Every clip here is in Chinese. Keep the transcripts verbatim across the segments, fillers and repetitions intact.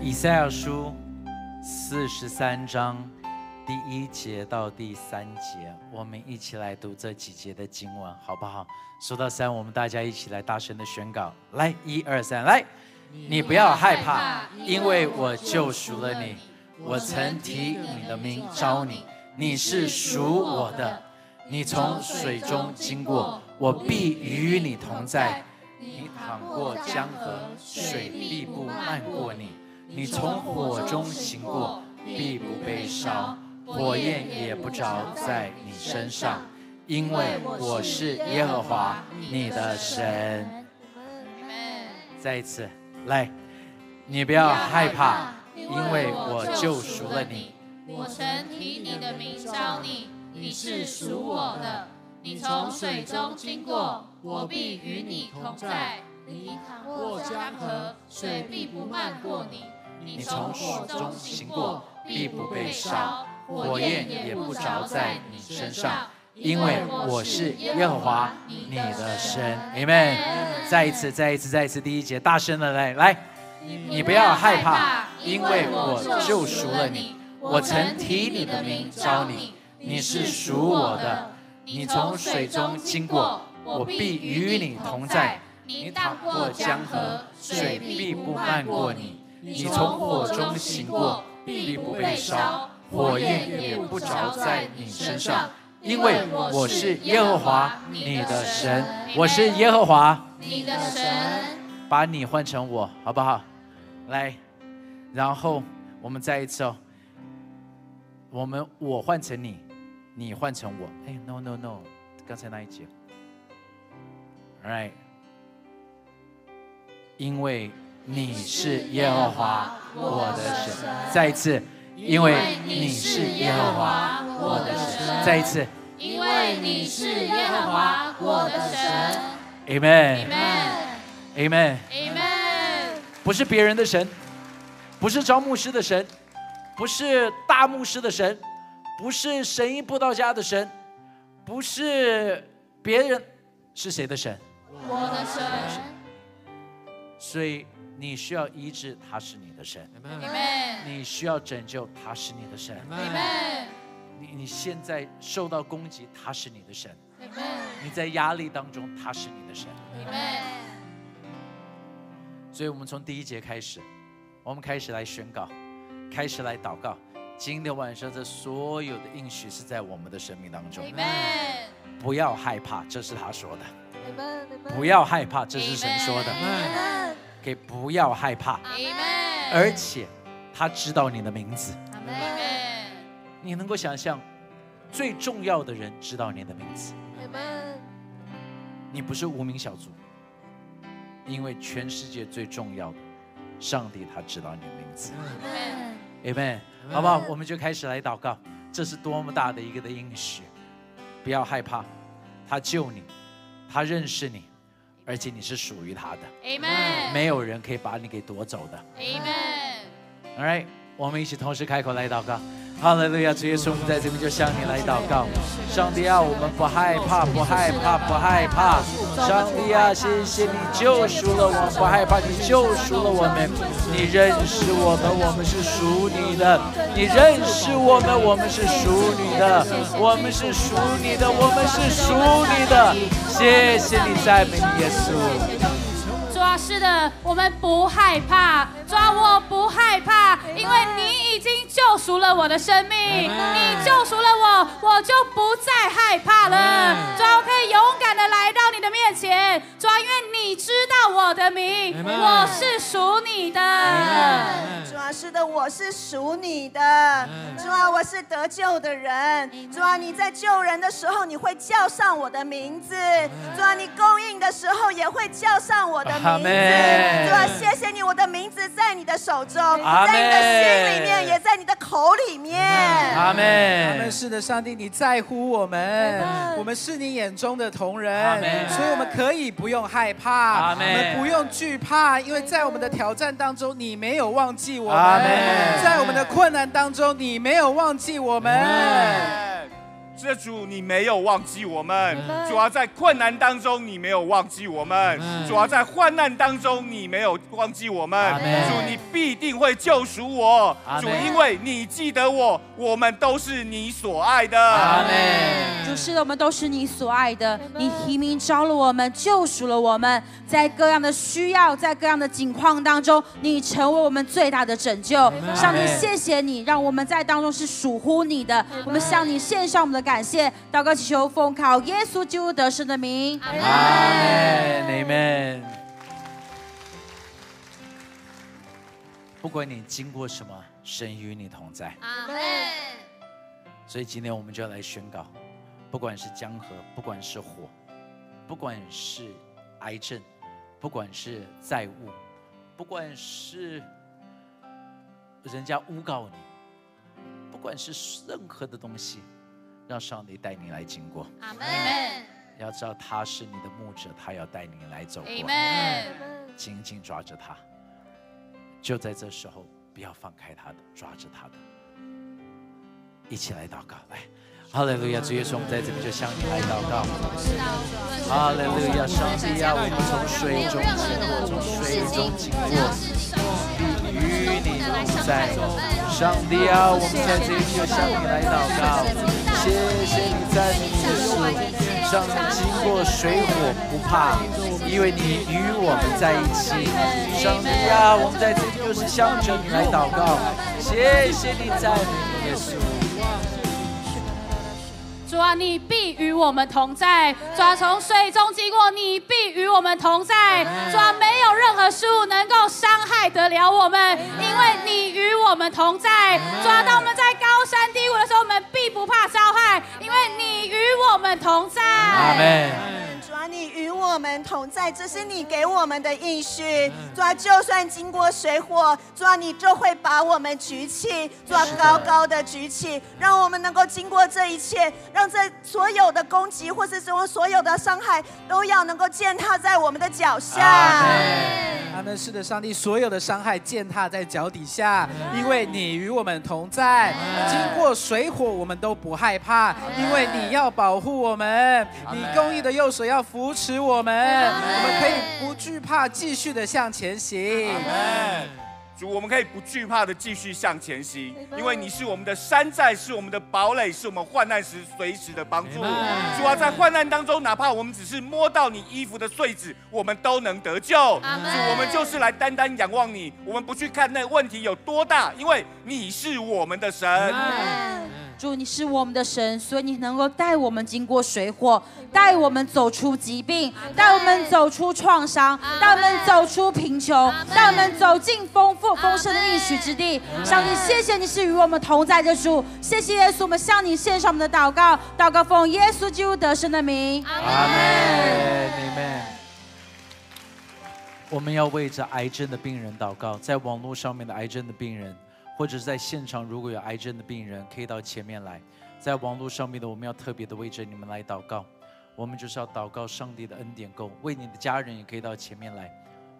以赛亚书四十三章第一节到第三节，我们一起来读这几节的经文，好不好？数到三，我们大家一起来大声的宣告。来，一二三，来！你不要害怕，因为我救赎了你。我曾提你的名召你，你是属我的。你从水中经过，我必与你同在。你淌过江河，水必不漫过你。你从火中行过，必不被烧，火焰也不着在你身上，因为我是耶和华你的神。再一次，来，你不要害怕，因为我救赎了你。 我曾提你的名召你，你是属我的。你从水中经过，我必与你同在。你淌过江河，水必不漫过你。你从火中行过，必不被烧，火焰也不着在你身上， 因为我是耶和华你的神。Amen。再一次，再一次，再一次，第一节，大声的来来，你不要害怕，因为我救赎了你。我曾提你的名召你，你是属我的。你从水中经过，我必与你同在。你淌过江河，水必不漫过你。你从火中行过，必不被烧，火焰也不着在你身上，因为我是耶和华你的神。 我是耶和华你的神。 把你换成我，好不好？来，然后我们再一次哦，我们我换成你，你换成我。哎 ，no no no， 刚才那一节 ，right， 因为你是耶和华我的神。再一次，因为你是耶和华我的神。再一次， 因为你是耶和华我的神。 Amen。 Amen。 Amen。 不是别人的神，不是招牧师的神，不是大牧师的神，不是神医布道家的神，不是别人，是谁的神？ 我的神。 所以你需要医治，他是你的神。 Amen。 你需要拯救，他是你的神。 Amen。 你你现在受到攻击，他是你的神。 Amen。 你在压力当中，他是你的神。 Amen。 所以我们从第一节开始，我们开始来宣告，开始来祷告。今天晚上这所有的应许是在我们的生命当中。 Amen。 不要害怕，这是他说的。 Amen。 不要害怕，这是神说的。 Amen。 可以不要害怕。 Amen。 而且他知道你的名字。 Amen。 你能够想象，最重要的人知道你的名字。 Amen。 你不是无名小卒，因为全世界最重要的，上帝他知道你的名字。Amen。 好不好？我们就开始来祷告。这是多么大的一个的应许！不要害怕，他救你，他认识你，而且你是属于他的。 Amen。 没有人可以把你给夺走的。 Amen。 All right， 我们一起同时开口来祷告。哈利路亚，主耶稣，我们在这边就向你来祷告。上帝啊，我们不害怕，不害怕，不害怕。上帝啊，谢谢你救赎了我们，不害怕，你救赎了我们。你认识我们，我们是属你的。你认识我们，我们是属你的。我们是属你的，我们是属你的。谢谢你，赞美你，耶稣。 主啊，是的，我们不害怕。主啊，我不害怕，因为你已经救赎了我的生命，你救赎了我，我就不再害怕了。主啊，我可以勇敢的来到你的面前。主啊，因为你知道我的名，我是属你的。 主啊，是的，我是属你的。主啊，我是得救的人。主啊，你在救人的时候，你会叫上我的名字。主啊，你供应的时候也会叫上我的名字。主啊，谢谢你，我的名字在你的手中，在你的心里面，也在你的口里面。 阿门。 阿门。是的，上帝，你在乎我们，我们是你眼中的同人，所以我们可以不用害怕，我们不用惧怕，因为在我们的挑战当中，你没有忘记我们；在我们的困难当中，你没有忘记我们。 是的，主，你没有忘记我们。主啊，在困难当中你没有忘记我们。主啊，在患难当中你没有忘记我们。主，你必定会救赎我。主，因为你记得我，我们都是你所爱的。 阿门。 主，是的，我们都是你所爱的。你提名召了我们，救赎了我们，在各样的需要，在各样的境况当中，你成为我们最大的拯救。上帝，谢谢你，让我们在当中是属乎你的。我们向你献上我们的感谢，祷告祈求奉靠耶稣基督得胜的名。 阿门，阿门。不管你经过什么，神与你同在。 阿门。 所以今天我们就要来宣告，不管是江河，不管是火，不管是癌症，不管是债务，不管是人家诬告你，不管是任何的东西，让上帝带你来经过。 阿门。 要知道他是你的牧者，他要带你来走过。 阿门。 紧紧抓着他，就在这时候不要放开他的，抓着他的，一起来祷告。来，哈利路亚！主耶稣，我们在这里就向你来祷告。哈利路亚！上帝啊，我们从水中经过，从水中经过，必与你同在。上帝啊，我们在这里就向你来祷告。谢谢你赞美耶稣，上帝经过水火不怕，因为你与我们在一起。上帝啊，我们在这里就是向着你来祷告。谢谢你赞美耶稣。 主啊，你必与我们同在。主啊，从水中经过，你必与我们同在。主啊，没有任何事物能够伤害得了我们，因为你与我们同在。主啊，当我们在高山低谷的时候，我们必不怕遭害，因为你与我们同在。 阿门。 主啊，你与我们同在，这是你给我们的应许。主啊，就算经过水火，主啊，你就会把我们举起，主啊，高高的举起，让我们能够经过这一切，让这所有的攻击或是说所有的伤害，都要能够践踏在我们的脚下。 阿门。是的，上帝，所有的伤害践踏在脚底下，因为你与我们同在。经过水火，我们都不害怕，因为你要保护我们，你公义的右手要扶持我们，我们可以不惧怕，继续的向前行。 主，我们可以不惧怕的继续向前行，因为你是我们的山寨，是我们的堡垒，是我们患难时随时的帮助。主啊，在患难当中，哪怕我们只是摸到你衣服的穗子，我们都能得救。主，我们就是来单单仰望你，我们不去看那问题有多大，因为你是我们的神。 主，你是我们的神，所以你能够带我们经过水火，带我们走出疾病，带我们走出创伤，带我们走出贫穷，带我们走进丰富丰盛的应许之地。上帝，谢谢你是与我们同在的主，谢谢耶稣，我们向你献上我们的祷告，祷告奉耶稣基督得胜的名。 阿门，阿门。我们要为着癌症的病人祷告，在网络上面的癌症的病人，或者是在现场如果有癌症的病人，可以到前面来。在网络上面的，我们要特别的为着你们来祷告。我们就是要祷告上帝的恩典够，为你的家人也可以到前面来。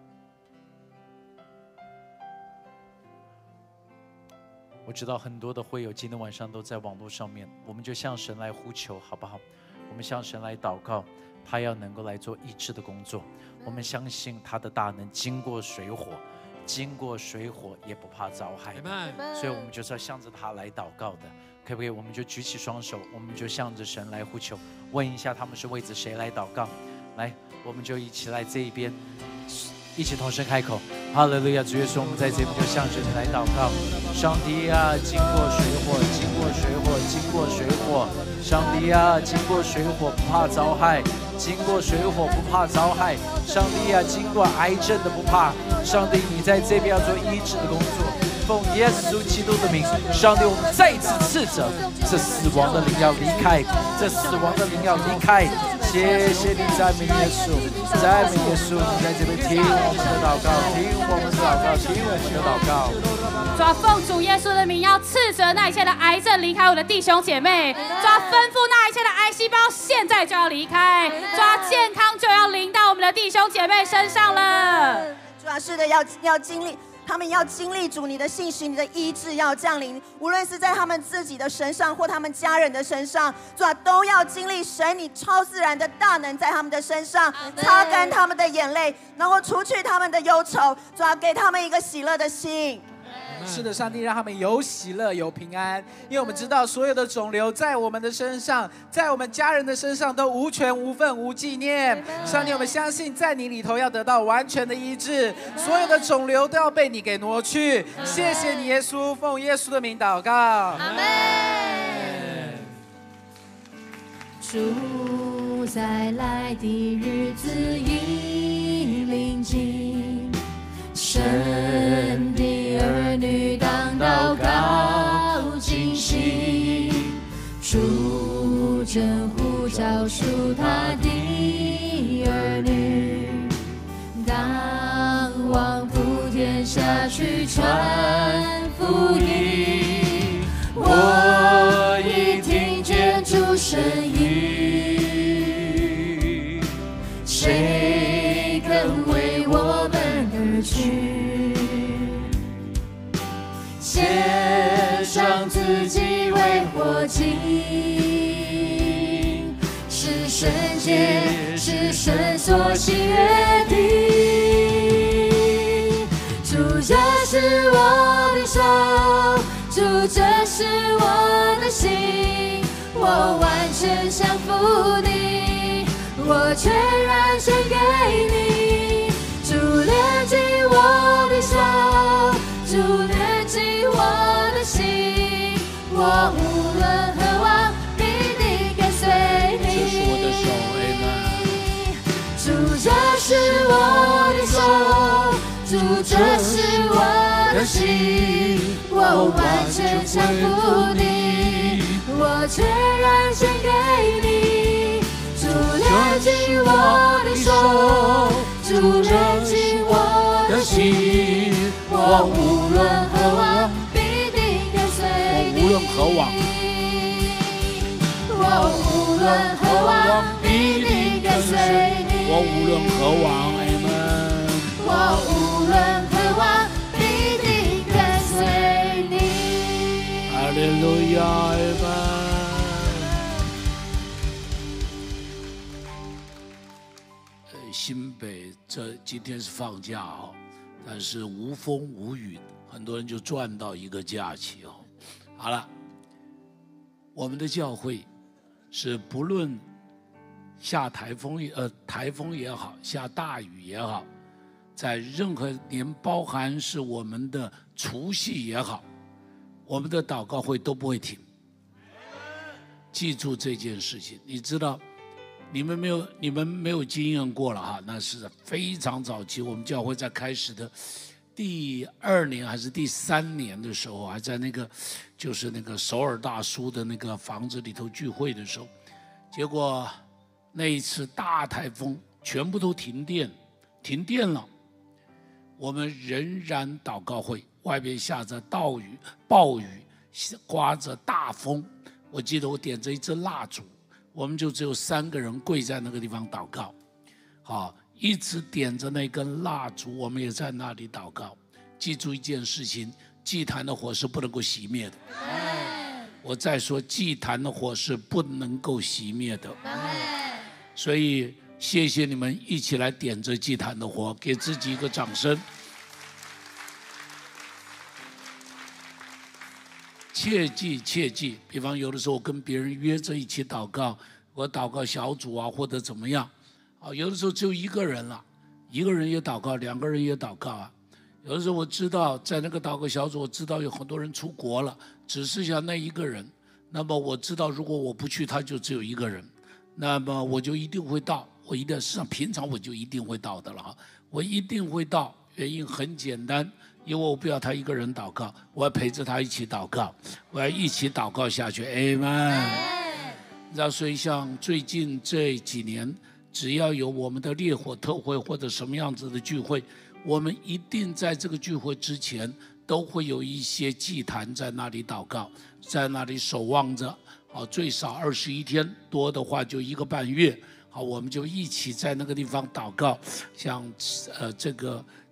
我知道很多的会友今天晚上都在网络上面，我们就向神来呼求，好不好？我们向神来祷告，他要能够来做医治的工作。我们相信他的大能，经过水火，经过水火也不怕遭害。所以我们就是要向着他来祷告的，可不可以？我们就举起双手，我们就向着神来呼求，问一下他们是为着谁来祷告。来，我们就一起来这一边，一起同声开口，哈利路亚！主耶稣，我们在这边就向着你来祷告。上帝啊，经过水火，经过水火，经过水火。上帝啊，经过水火不怕遭害，经过水火不怕遭害。上帝啊，经过癌症的不怕。上帝，你在这边要做医治的工作。奉耶稣基督的名，上帝，我们再一次斥责这死亡的灵要离开，这死亡的灵要离开。谢谢你，赞美耶稣，赞美耶稣，你在这边听我们的祷告，听我们的祷告，听我们的祷告。 主啊，奉主耶稣的名，要斥责那一切的癌症离开我的弟兄姐妹。主啊，吩咐那一切的癌细胞现在就要离开。主啊，健康就要临到我们的弟兄姐妹身上了。 主啊，是的，要要经历。 他们要经历主你的信实，你的医治要降临，无论是在他们自己的身上或他们家人的身上，主啊，都要经历神你超自然的大能在他们的身上，擦干他们的眼泪，能够除去他们的忧愁，主啊，给他们一个喜乐的心。 是的，上帝让他们有喜乐有平安，因为我们知道所有的肿瘤在我们的身上，在我们家人的身上都无权无份无纪念。上帝，我们相信在你里头要得到完全的医治，所有的肿瘤都要被你给挪去。谢谢你耶稣，奉耶稣的名祷告，阿们。 主再来的日子已临近，神的儿女当祷告警醒，主正呼召属他的儿女，当往普天下去传福音。我已听见主声音，谁肯为我们而去？献上自己为活祭，是圣洁，是神所喜悦的。主，这是我的手，主，这是我的心，我完全降服你，我全然献给你。主，炼净我的手，主，炼净我的心，我无论何往必定跟随你。 这是我的手， 主，这是我的手，主，这是我的心，我完全降服你，我全然献给你。主，炼净我的手，主，炼净我的心，我无论何往必定跟随你。 无论何往， 我无论何往必定跟随你。 我无论何往，阿们。 我无论何往必定跟随你。 哈利路亚，阿们。新北这今天是放假哦，但是无风无雨，很多人就赚到一个假期哦。好了，我们的教会是不论下台风呃台风也好，下大雨也好，在任何年，包含是我们的除夕也好，我们的祷告会都不会停。记住这件事情，你知道。你们没有，你们没有经验过了哈，那是非常早期。我们教会在开始的第二年还是第三年的时候，还在那个就是那个首尔大叔的那个房子里头聚会的时候，结果那一次大台风，全部都停电，停电了。我们仍然祷告会，外边下着暴雨，暴雨，刮着大风。我记得我点着一支蜡烛。我们就只有三个人跪在那个地方祷告，好，一直点着那根蜡烛，我们也在那里祷告。记住一件事情，祭坛的火是不能够熄灭的。我再说，祭坛的火是不能够熄灭的。所以谢谢你们一起来点着祭坛的火，给自己一个掌声。切记切记，比方有的时候我跟别人约着一起祷告，我祷告小组啊，或者怎么样，啊，有的时候只有一个人了，一个人也祷告，两个人也祷告啊。有的时候我知道在那个祷告小组，我知道有很多人出国了，只剩下那一个人，那么我知道如果我不去，他就只有一个人，那么我就一定会到，我一定实际上平常我就一定会到的了哈，我一定会到，原因很简单。因为我不要他一个人祷告，我要陪着他一起祷告，我要一起祷告下去。Amen。那所以像最近这几年，只要有我们的烈火特会或者什么样子的聚会，我们一定在这个聚会之前都会有一些祭坛在那里祷告，在那里守望着。好，最少二十一天，多的话就一个半月。好，我们就一起在那个地方祷告，像呃这个。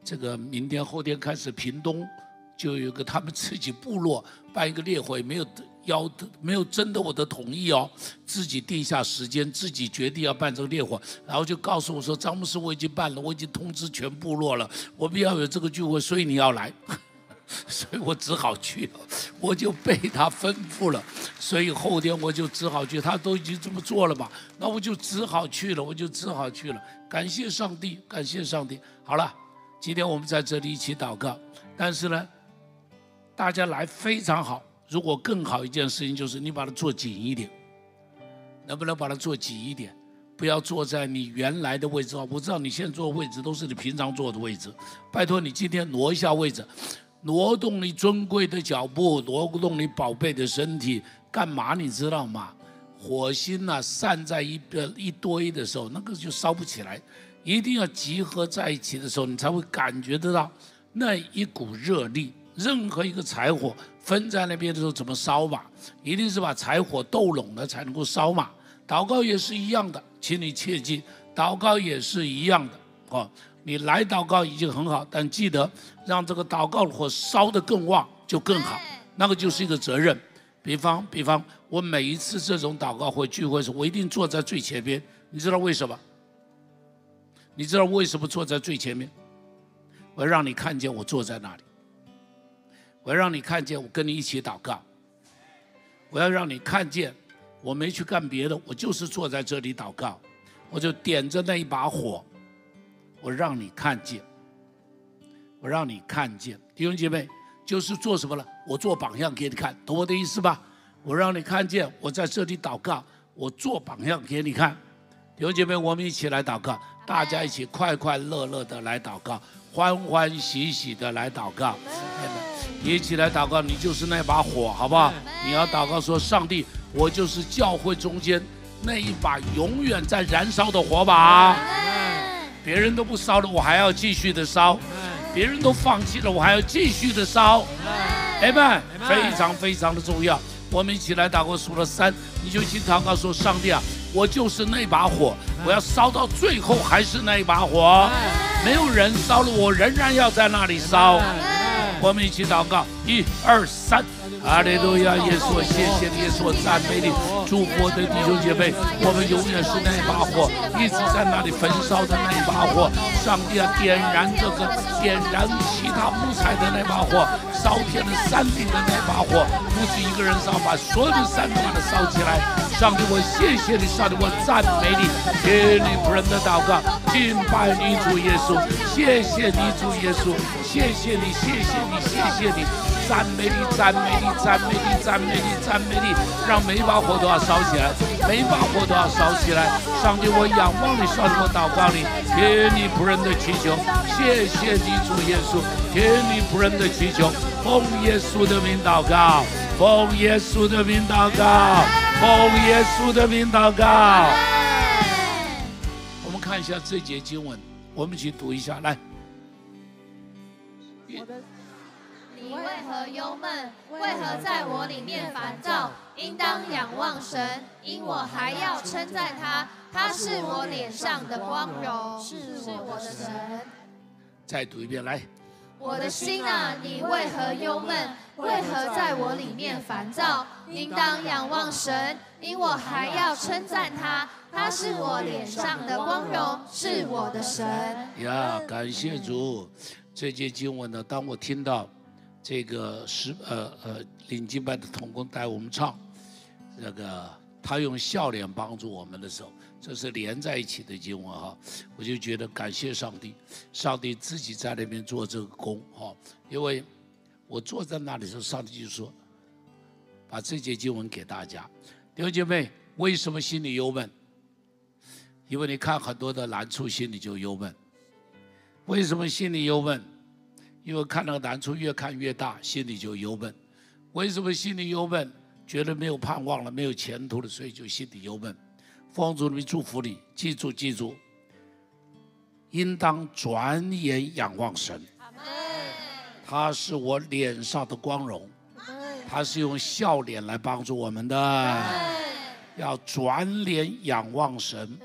这个明天后天开始，屏东就有一个他们自己部落办一个烈火，也没有要没有征得我的同意哦，自己定下时间，自己决定要办这个烈火，然后就告诉我说：“张牧师，我已经办了，我已经通知全部落了，我们要有这个聚会，所以你要来。”所以我只好去了，我就被他吩咐了，所以后天我就只好去。他都已经这么做了嘛，那我就只好去了，我就只好去了。感谢上帝，感谢上帝。好了，今天我们在这里一起祷告，但是呢，大家来非常好。如果更好一件事情就是你把它做紧一点，能不能把它做紧一点？不要坐在你原来的位置。我知道你现在坐的位置都是你平常坐的位置，拜托你今天挪一下位置。挪动你尊贵的脚步，挪动你宝贝的身体，干嘛你知道吗？火星啊散在一一堆的时候，那个就烧不起来，一定要集合在一起的时候，你才会感觉得到那一股热力。任何一个柴火分在那边的时候怎么烧嘛？一定是把柴火斗拢了才能够烧嘛。祷告也是一样的，请你切记，祷告也是一样的哦。你来祷告已经很好，但记得让这个祷告火烧得更旺就更好，那个就是一个责任。比方，比方我每一次这种祷告会聚会时，我一定坐在最前边，你知道为什么？你知道为什么坐在最前面？我要让你看见我坐在那里，我要让你看见我跟你一起祷告，我要让你看见我没去干别的，我就是坐在这里祷告，我就点着那一把火，我让你看见，我让你看见，弟兄姐妹，就是做什么了？我做榜样给你看，懂我的意思吧？我让你看见，我在这里祷告，我做榜样给你看。弟兄姐妹，我们一起来祷告，大家一起快快乐乐的来祷告，欢欢喜喜的来祷告，一起来祷告。你就是那把火，好不好？你要祷告说：上帝，我就是教会中间那一把永远在燃烧的火把。别人都不烧了，我还要继续的烧；别人都放弃了，我还要继续的烧。阿们，非常非常的重要。我们一起来祷告，数了三，你就一起祷告说：上帝啊，我就是那把火，我要烧到最后还是那一把火，没有人烧了，我仍然要在那里烧。我们一起祷告，一二三。哈利路亚，耶稣，谢谢你，耶稣，赞美你，祝福我的弟兄姐妹，我们永远是那一把火，一直在那里焚烧的那一把火。上帝啊，点燃这个，点燃其他木材的那把火，烧遍了山顶的那把火，不是一个人烧，把所有的山都把它烧起来。上帝，我谢谢你，上帝，我赞美你，听你仆人的祷告，敬拜你主耶稣，谢谢你主耶稣，谢谢你，谢谢你，谢谢你。赞美你，赞美你，赞美你，赞美你，赞美你，让每一把火都要烧起来，每一把火都要烧起来。上帝，我仰望你，上帝，我祷告你，听你仆人的祈求，谢谢你主耶稣，听你仆人的祈求，奉耶稣的名祷告，奉耶稣的名祷告，奉耶稣的名祷告。我们看一下这节经文，我们一起读一下，来。 你为何忧闷？为何在我里面烦躁？应当仰望神，因我还要称赞他。他是我脸上的光荣，是我的神。 再读一遍，来。 我的心啊，你为何忧闷？为何在我里面烦躁？应当仰望神，因我还要称赞他。他是我脸上的光荣，是我的神。 呀，感谢主！这节经文呢，当我听到这个是呃呃领敬拜的同工带我们唱，这个他用笑脸帮助我们的时候，这是连在一起的经文哈，我就觉得感谢上帝，上帝自己在那边做这个工哈，因为我坐在那里的时候，上帝就说，把这节经文给大家，弟兄姐妹，为什么心里忧闷？因为你看很多的难处，心里就忧闷。为什么心里忧闷？因为看那个难处越看越大，心里就忧闷。为什么心里忧闷？觉得没有盼望了，没有前途了，所以就心里忧闷。奉主名祝福你，记住记住，应当转眼仰望神。他是我脸上的光荣，他是用笑脸来帮助我们的。要转脸仰望神，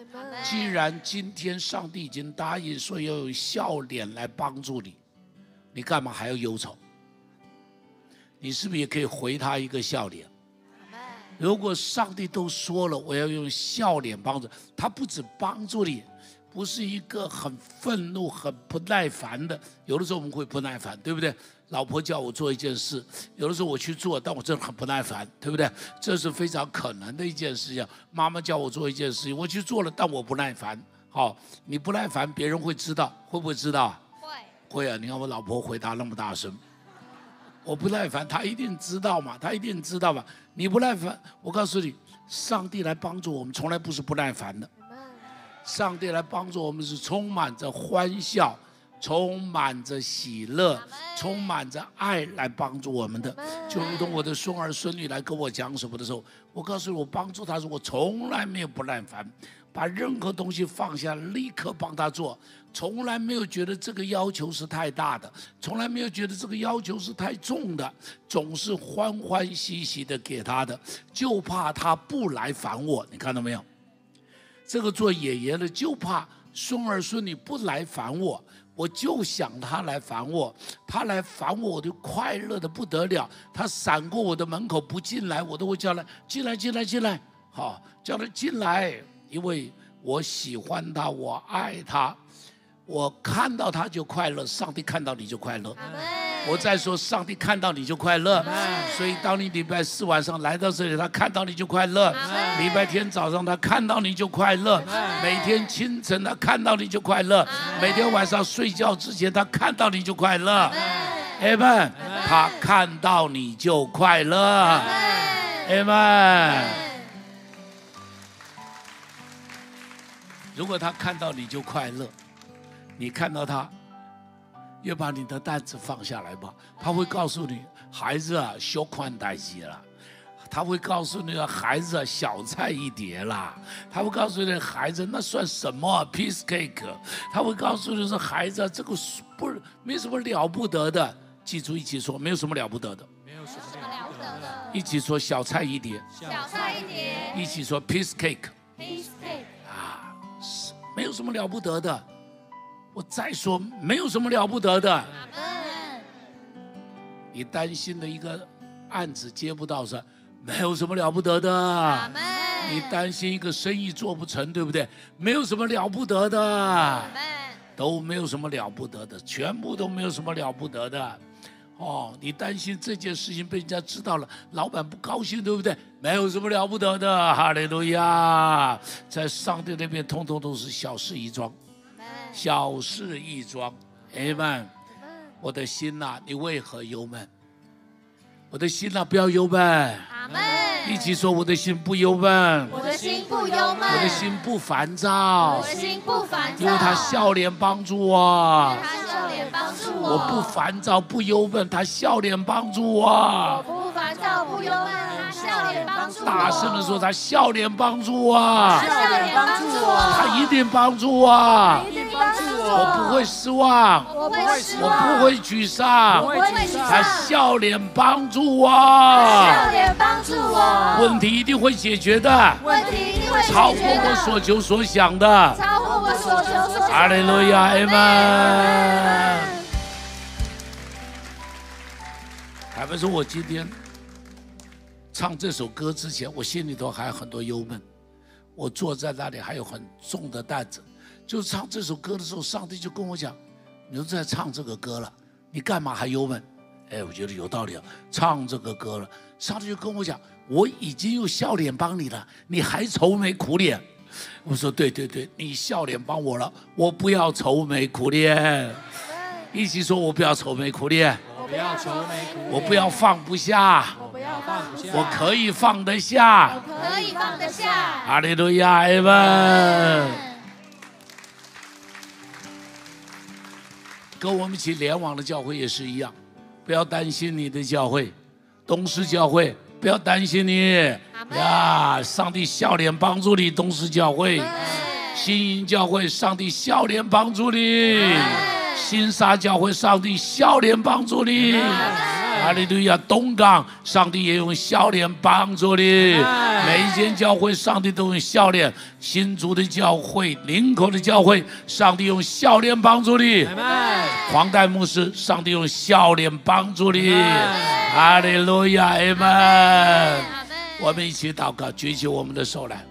既然今天上帝已经答应说要有笑脸来帮助你，你干嘛还要忧愁？你是不是也可以回他一个笑脸？如果上帝都说了我要用笑脸帮助他，不止帮助你，不是一个很愤怒很不耐烦的。有的时候我们会不耐烦，对不对？老婆叫我做一件事，有的时候我去做，但我真的很不耐烦，对不对？这是非常可能的一件事情。妈妈叫我做一件事情，我去做了，但我不耐烦。好，你不耐烦，别人会知道，会不会知道？会，会啊！你看我老婆回答那么大声，我不耐烦，她一定知道嘛，她一定知道嘛。你不耐烦，我告诉你，上帝来帮助我们，从来不是不耐烦的。上帝来帮助我们是充满着欢笑，充满着喜乐，充满着爱来帮助我们的。就如同我的孙儿孙女来跟我讲什么的时候，我告诉你，我帮助他时，我从来没有不耐烦，把任何东西放下，立刻帮他做，从来没有觉得这个要求是太大的，从来没有觉得这个要求是太重的，总是欢欢喜喜的给他的，就怕他不来烦我。你看到没有？这个做爷爷的就怕孙儿孙女不来烦我，我就想他来烦我，他来烦我，我就快乐的不得了。他闪过我的门口不进来，我都会叫他进来，进来，进来，好，叫他进来，因为我喜欢他，我爱他，我看到他就快乐，上帝看到你就快乐。我再说，上帝看到你就快乐，所以当你礼拜四晚上来到这里，他看到你就快乐；礼拜天早上他看到你就快乐；每天清晨他看到你就快乐；每天晚上睡觉之前他看到你就快乐。Amen， 他看到你就快乐。Amen。如果他看到你就快乐，你看到他，也把你的担子放下来吧。他会告诉你，孩子啊，小款待机了。他会告诉你，孩子啊，小菜一碟啦。他会告诉你，孩子那算什么 piece cake。他会告诉你说，孩子啊，这个不没什么了不得的。记住，一起说，没有什么了不得的。没有什么了不得的。一起说，小菜一碟。小菜一碟。一起说 piece cake。piece cake。啊，没有什么了不得的。我再说，没有什么了不得的。你担心的一个案子接不到是，没有什么了不得的。你担心一个生意做不成，对不对？没有什么了不得的，都没有什么了不得的，全部都没有什么了不得的。哦，你担心这件事情被人家知道了，老板不高兴，对不对？没有什么了不得的。哈利路亚，在上帝那边，通通都是小事一桩。小事一桩 ，Amen。我的心呐、啊，你为何忧闷？我的心呐、啊，不要忧闷。阿门。一起说，我的心不忧闷。我的心不忧闷。我的心不烦躁。我的心不烦躁。因为他笑脸帮助我。他笑脸帮助我。我不烦躁，不忧闷，他笑脸帮助我。我不烦躁，不忧闷，他笑脸帮助我。大声的说，他笑脸帮助我。他笑脸帮助我。他一定帮助我。一定帮助我。我不会失望。我不会失望。我不会沮丧。我不会沮丧。他笑脸帮助我。笑脸帮助我。问题一定会解决的。问题一定会解决的。超过我所求所想的。超过我所求所想的。哈利路亚，阿门。坦白说，我今天唱这首歌之前，我心里头还有很多忧闷，我坐在那里还有很重的担子。就唱这首歌的时候，上帝就跟我讲：“你都在唱这个歌了，你干嘛还忧闷？”哎，我觉得有道理啊，唱这个歌了，上帝就跟我讲：“我已经用笑脸帮你了，你还愁眉苦脸。”我说：“对对对，你笑脸帮我了，我不要愁眉苦脸。”一起说：“我不要愁眉苦脸。”我不要愁眉苦脸，我不要放不下，我不要放不下，我可以放得下，我可以放得下。哈利路亚，阿门。跟我们一起联网的教会也是一样，不要担心你的教会，东市教会不要担心你呀，上帝笑脸帮助你，东市教会，新营教会，上帝笑脸帮助你。新沙教会，上帝笑脸帮助你。 哈利路亚！东港，上帝也用笑脸帮助你。每一间教会，上帝都用笑脸；新竹的教会、林口的教会，上帝用笑脸帮助你。黄代牧师，上帝用笑脸帮助你。哈利路亚，阿门。我们一起祷告，举起我们的手来。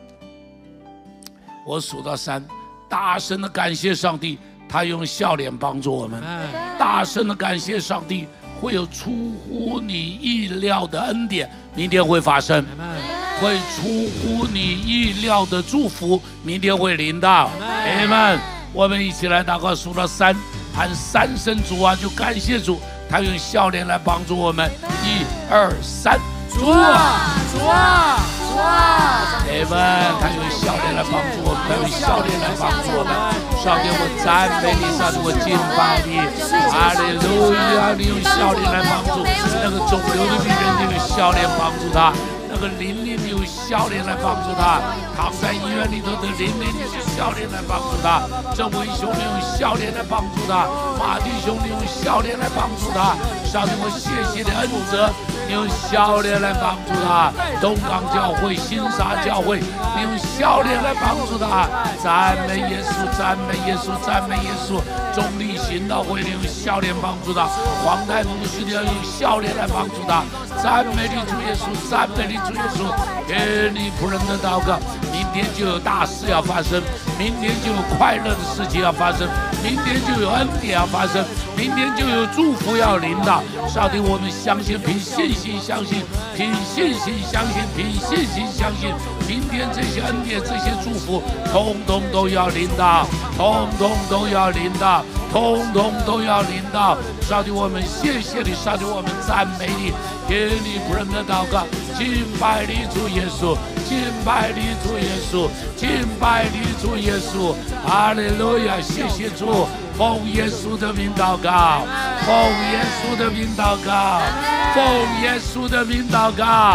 我数到三，大声的感谢上帝，他用笑脸帮助我们。大声的感谢上帝，会有出乎你意料的恩典，明天会发生；会出乎你意料的祝福，明天会临到。阿们。我们一起来祷告，数到三，喊三声主啊，就感谢主，他用笑脸来帮助我们。一二三，主啊，主啊，主啊！阿们。他用笑脸来帮助我们，他用笑脸来帮助我们。上帝，我赞美你，上帝，我敬拜你。哈利路亚！你用笑脸来帮助那个肿瘤的病人，你用笑脸帮助他。那个邻里，你用笑脸来帮助他；躺在医院里头的邻里，你用笑脸来帮助他；郑伟兄，你用笑脸来帮助他；马弟兄，你用笑脸来帮助他。上帝，我谢谢你恩泽，你用笑脸来帮助他；东港教会、新沙教会，你用笑脸来帮助他。赞美耶稣，赞美耶稣，赞美耶稣。中立行道会，你用笑脸帮助他；黄太牧师，你要用笑脸来帮助他。赞美你主耶稣，赞美你主耶稣。给你仆人的祷告，明天就有大事要发生，明天就有快乐的事情要发生，明天就有恩典要发生，明天就有祝福要临到。上帝，我们相信，凭信心相信，凭信心相信，凭信心相信，明天这些恩典、这些祝福，通通都要临到，通通都要临到，通通都要临到。上帝，我们谢谢你，上帝，我们赞美你，给你仆人的祷告，敬拜你主耶稣，敬拜你主耶稣，敬拜你主耶稣。哈利路亚！谢谢主，奉耶稣的名祷告，奉耶稣的名祷告，奉耶稣的名祷告。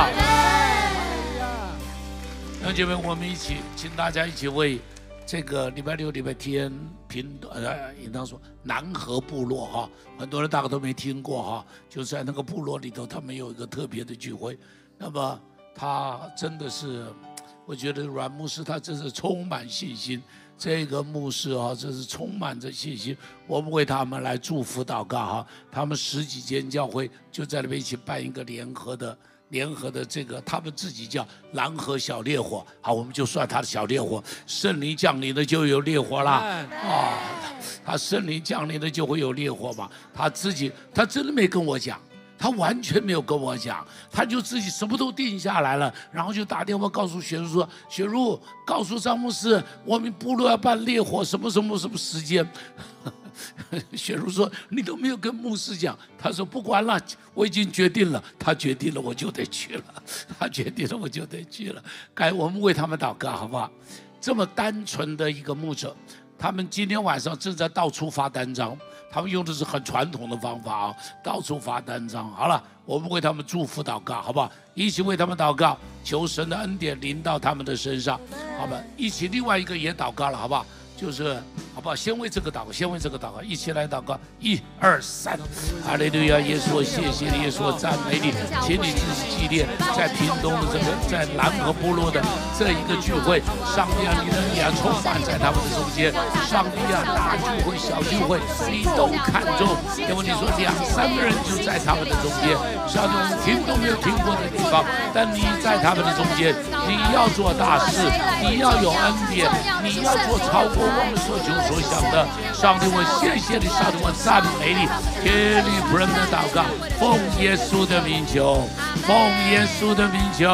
弟兄姐妹，我们一起，请大家一起为这个礼拜六、礼拜天平呃，应当说南河部落哈，很多人大概都没听过哈，就在那个部落里头，他们有一个特别的聚会。那么他真的是，我觉得阮牧师他真是充满信心。这个牧师啊，这是充满着信心。我们为他们来祝福祷告哈，他们十几间教会就在那边一起办一个联合的。联合的这个，他们自己叫蓝河小烈火，好，我们就算他的小烈火。圣灵降临的就有烈火啦，啊，他圣灵降临的就会有烈火嘛。他自己，他真的没跟我讲，他完全没有跟我讲，他就自己什么都定下来了，然后就打电话告诉雪茹说：“雪茹，告诉张牧师，我们部落要办烈火，什么什么什么时间。”雪茹说：“你都没有跟牧师讲。”他说：“不管了，我已经决定了。他决定了，我就得去了。他决定了，我就得去了。该我们为他们祷告，好不好？这么单纯的一个牧者，他们今天晚上正在到处发单张，他们用的是很传统的方法啊，到处发单张。好了，我们为他们祝福祷告，好不好？一起为他们祷告，求神的恩典临到他们的身上，好吧？一起另外一个也祷告了，好不好？”就是好不好？先为这个祷告，先为这个祷告，一起来祷告，一二三，哈利路亚！耶稣，谢谢你，耶稣，赞美你，请你自己纪念在屏东的这个在蓝河部落的这一个聚会，上帝啊，你的脸充满在他们的中间，上帝啊，大聚会、小聚会，你都看重，因为你说两三个人就在他们的中间，上帝，我们听都没有听过的地方，但你在他们的中间，你要做大事，你要有恩典，你要做超过我们所求所想的。上帝，我谢谢你，上帝，我赞美你，给你仆人的祷告，奉耶稣的名求，奉耶稣的名求。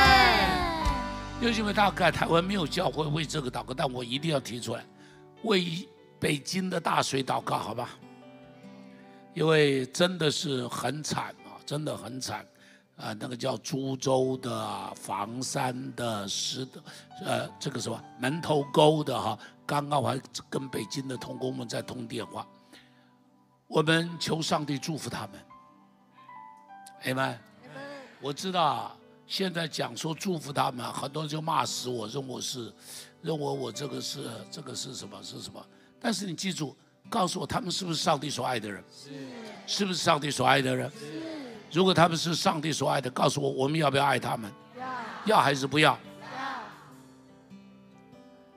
因为大概台湾没有教会为这个祷告，但我一定要提出来，为北京的大水祷告，好吧？因为真的是很惨啊，真的很惨。啊，那个叫株洲的、房山的、石的，呃，这个什么门头沟的哈，刚刚我还跟北京的同工们在通电话，我们求上帝祝福他们。阿们。我知道现在讲说祝福他们，很多人就骂死我，认我是，认为我这个是这个是什么是什么？但是你记住，告诉我他们是不是上帝所爱的人？是，是不是上帝所爱的人？ 如果他们是上帝所爱的，告诉我，我们要不要爱他们？要，要还是不要？